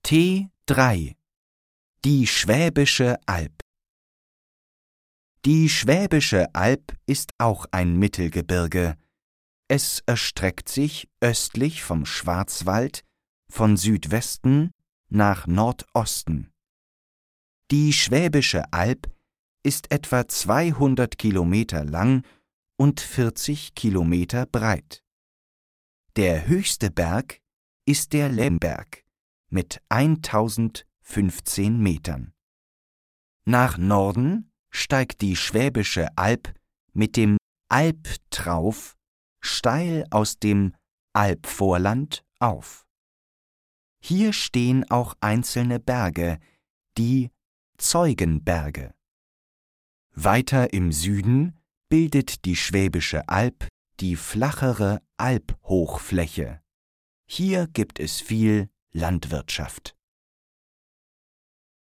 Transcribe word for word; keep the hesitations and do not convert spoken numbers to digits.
T drei. Die Schwäbische Alb. Die Schwäbische Alb ist auch ein Mittelgebirge. Es erstreckt sich östlich vom Schwarzwald von Südwesten nach Nordosten. Die Schwäbische Alb ist etwa zweihundert Kilometer lang und vierzig Kilometer breit. Der höchste Berg ist der Lemberg mit eintausendfünfzehn Metern. Nach Norden steigt die Schwäbische Alb mit dem Albtrauf steil aus dem Albvorland auf. Hier stehen auch einzelne Berge, die Zeugenberge. Weiter im Süden bildet die Schwäbische Alb die flachere Albhochfläche. Hier gibt es viel Landwirtschaft.